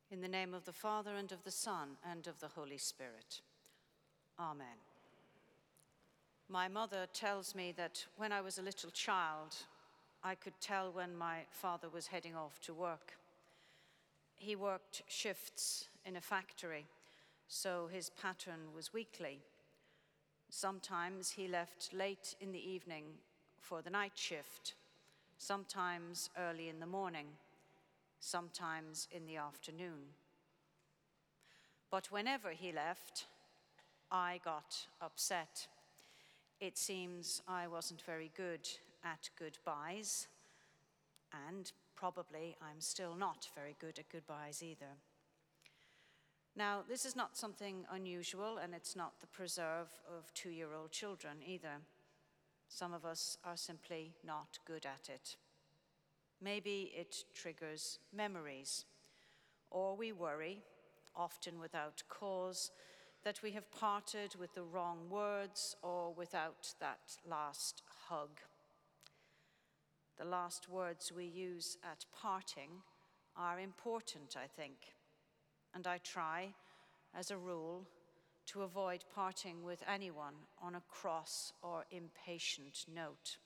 In the name of the Father, and of the Son, and of the Holy Spirit. Amen. My mother tells me that when I was a little child, I could tell when my father was heading off to work. He worked shifts in a factory, so his pattern was weekly. Sometimes he left late in the evening for the night shift, sometimes early in the morning, sometimes in the afternoon. But whenever he left, I got upset. It seems I wasn't very good at goodbyes, and probably I'm still not very good at goodbyes either. Now, this is not something unusual, and it's not the preserve of 2-year-old children either. Some of us are simply not good at it. Maybe it triggers memories, or we worry, often without cause, that we have parted with the wrong words or without that last hug. The last words we use at parting are important, I think, and I try, as a rule, to avoid parting with anyone on a cross or impatient note.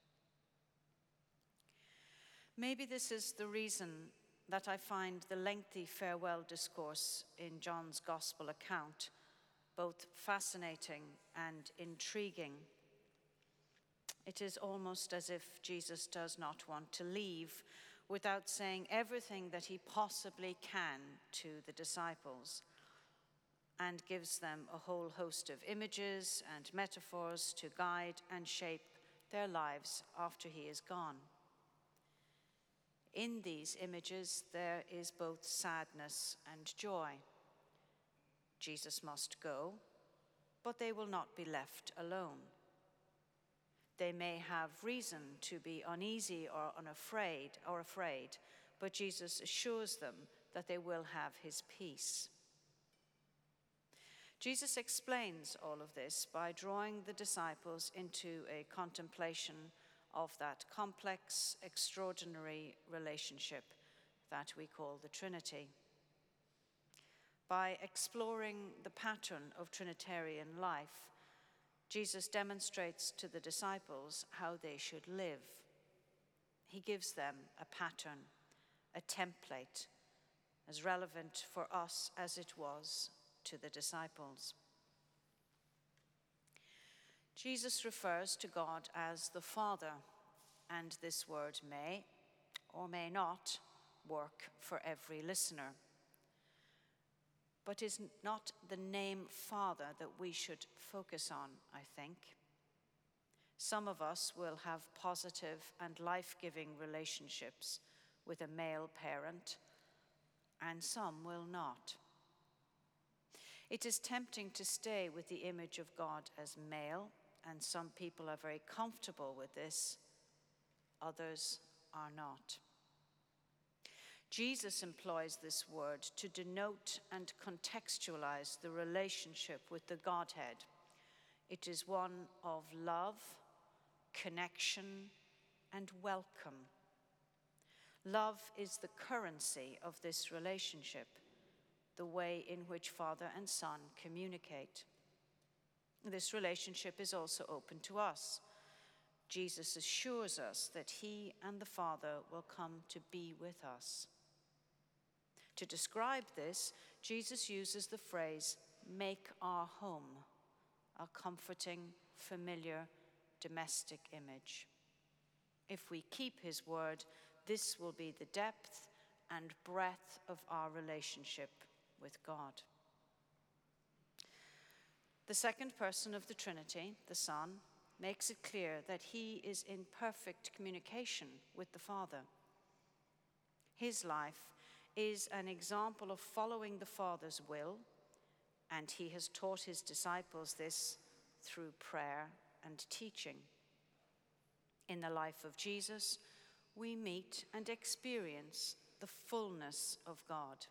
Maybe this is the reason that I find the lengthy farewell discourse in John's Gospel account both fascinating and intriguing. It is almost as if Jesus does not want to leave without saying everything that he possibly can to the disciples, and gives them a whole host of images and metaphors to guide and shape their lives after he is gone. In these images, there is both sadness and joy. Jesus must go, but they will not be left alone. They may have reason to be uneasy or afraid, but Jesus assures them that they will have his peace. Jesus explains all of this by drawing the disciples into a contemplation of that complex, extraordinary relationship that we call the Trinity. By exploring the pattern of Trinitarian life, Jesus demonstrates to the disciples how they should live. He gives them a pattern, a template, as relevant for us as it was to the disciples. Jesus refers to God as the Father, and this word may or may not work for every listener. But is not the name Father that we should focus on, I think. Some of us will have positive and life-giving relationships with a male parent, and some will not. It is tempting to stay with the image of God as male, and some people are very comfortable with this, others are not. Jesus employs this word to denote and contextualize the relationship with the Godhead. It is one of love, connection, and welcome. Love is the currency of this relationship, the way in which Father and Son communicate. This relationship is also open to us. Jesus assures us that he and the Father will come to be with us. To describe this, Jesus uses the phrase, "make our home," a comforting, familiar, domestic image. If we keep his word, this will be the depth and breadth of our relationship with God. The second person of the Trinity, the Son, makes it clear that he is in perfect communication with the Father. His life is an example of following the Father's will, and he has taught his disciples this through prayer and teaching. In the life of Jesus, we meet and experience the fullness of God.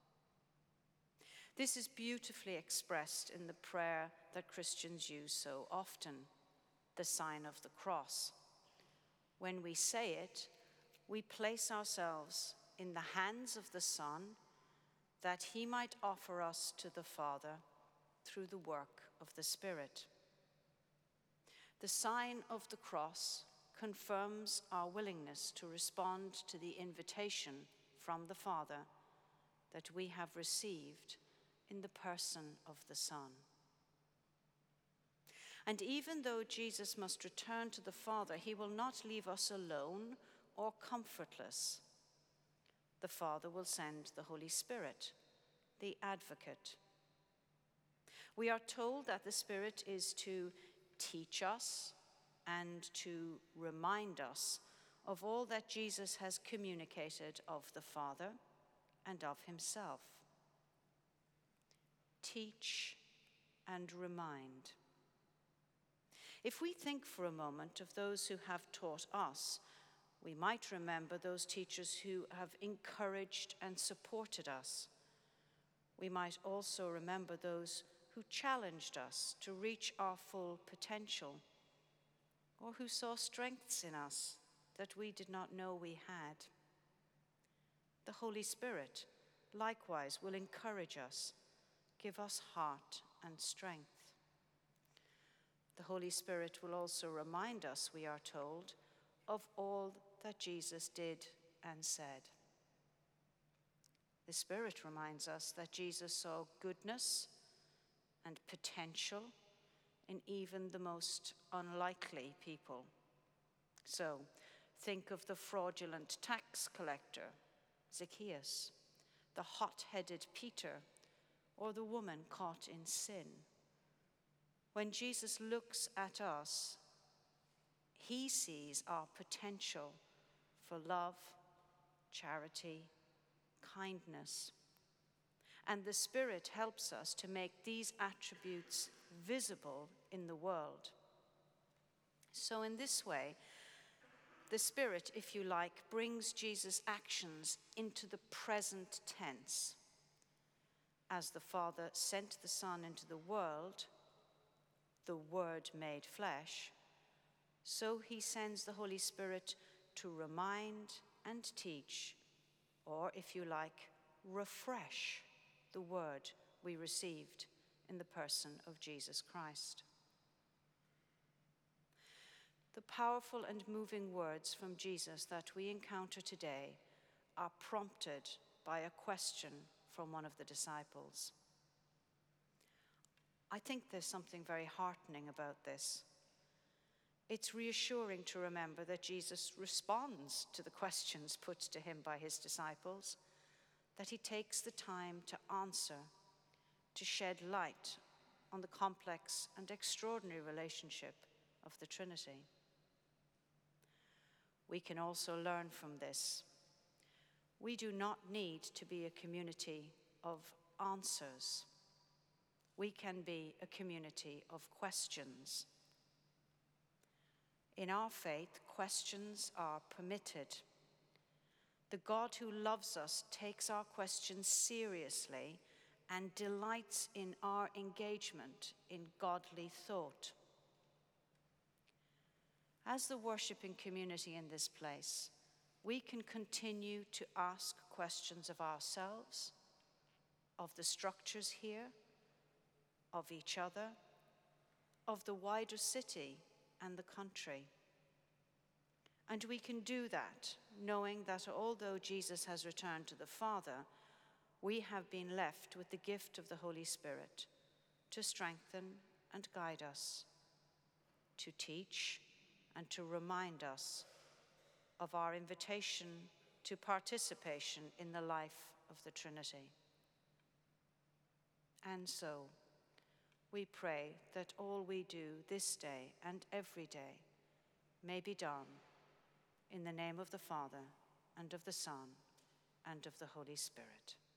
This is beautifully expressed in the prayer that Christians use so often, the sign of the cross. When we say it, we place ourselves in the hands of the Son that he might offer us to the Father through the work of the Spirit. The sign of the cross confirms our willingness to respond to the invitation from the Father that we have received in the person of the Son. And even though Jesus must return to the Father, he will not leave us alone or comfortless. The Father will send the Holy Spirit, the Advocate. We are told that the Spirit is to teach us and to remind us of all that Jesus has communicated of the Father and of himself. Teach and remind. If we think for a moment of those who have taught us, we might remember those teachers who have encouraged and supported us. We might also remember those who challenged us to reach our full potential, or who saw strengths in us that we did not know we had. The Holy Spirit likewise will encourage us, give us heart and strength. The Holy Spirit will also remind us, we are told, of all that Jesus did and said. The Spirit reminds us that Jesus saw goodness and potential in even the most unlikely people. So, think of the fraudulent tax collector, Zacchaeus, the hot-headed Peter, or the woman caught in sin. When Jesus looks at us, he sees our potential for love, charity, kindness. And the Spirit helps us to make these attributes visible in the world. So in this way, the Spirit, if you like, brings Jesus' actions into the present tense. As the Father sent the Son into the world, the Word made flesh, so he sends the Holy Spirit to remind and teach, or if you like, refresh the word we received in the person of Jesus Christ. The powerful and moving words from Jesus that we encounter today are prompted by a question from one of the disciples. I think there's something very heartening about this. It's reassuring to remember that Jesus responds to the questions put to him by his disciples, that he takes the time to answer, to shed light on the complex and extraordinary relationship of the Trinity. We can also learn from this. We do not need to be a community of answers. We can be a community of questions. In our faith, questions are permitted. The God who loves us takes our questions seriously and delights in our engagement in godly thought. As the worshiping community in this place, we can continue to ask questions of ourselves, of the structures here, of each other, of the wider city and the country. And we can do that knowing that although Jesus has returned to the Father, we have been left with the gift of the Holy Spirit to strengthen and guide us, to teach and to remind us of our invitation to participation in the life of the Trinity. And so, we pray that all we do this day and every day may be done in the name of the Father, and of the Son, and of the Holy Spirit.